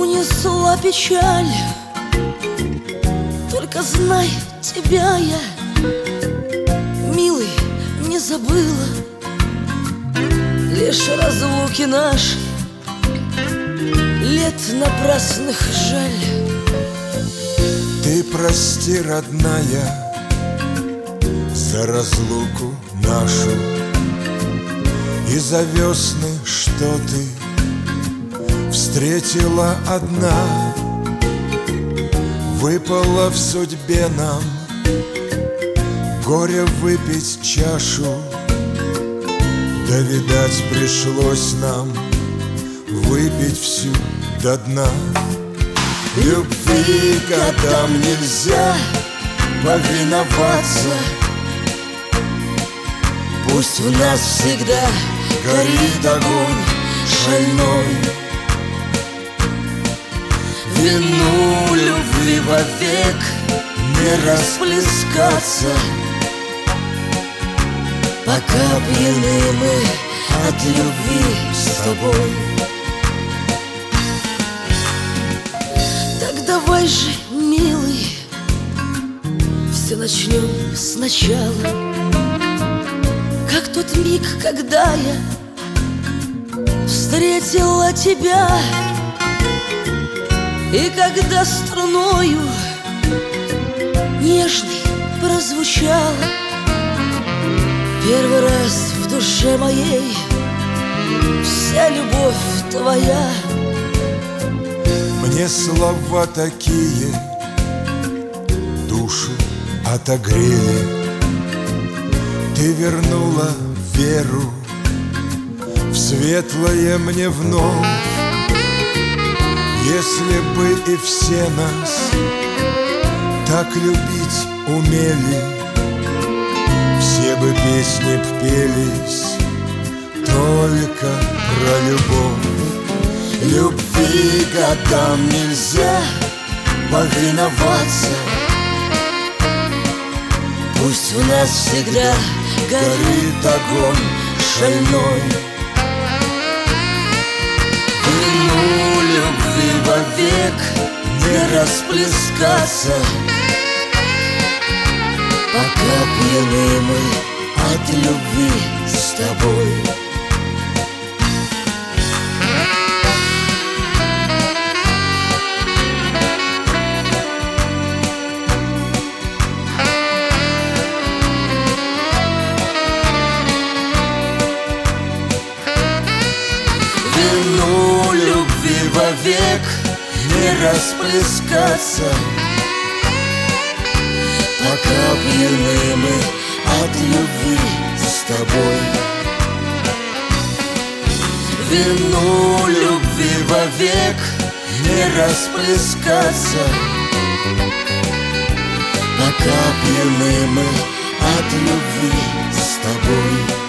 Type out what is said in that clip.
унесла печаль. Только знай, тебя я, милый, не забыла. Лишь разлуки наши, лет напрасных жаль. Ты прости, родная, за разлуку нашу и за весны, что ты встретила одна. Выпало в судьбе нам горе выпить чашу, да, видать, пришлось нам выпить всю до дна. Любви годам нельзя повиноваться. Пусть в нас всегда горит огонь шальной. вину любви вовек Не расплескаться. Пока пьяны мы от любви с тобой. Так давай же, милый, все начнем сначала. Как тот миг, когда я встретила тебя, и когда струною нежной прозвучала первый раз в душе моей вся любовь твоя. Мне слова такие душу отогрели. Ты вернула веру в светлое мне вновь. Если бы и все нас так любить умели, все бы песни б пелись только про любовь. Любви годам нельзя повиноваться. Пусть в нас всегда горит огонь шальной. Вину любви вовек не расплескаться. Пока пьяны мы от любви с тобой. Вину любви вовек не расплескаться. Пока пьяны мы от любви с тобой. Вину любви вовек не расплескаться. Пока пьяны мы от любви с тобой.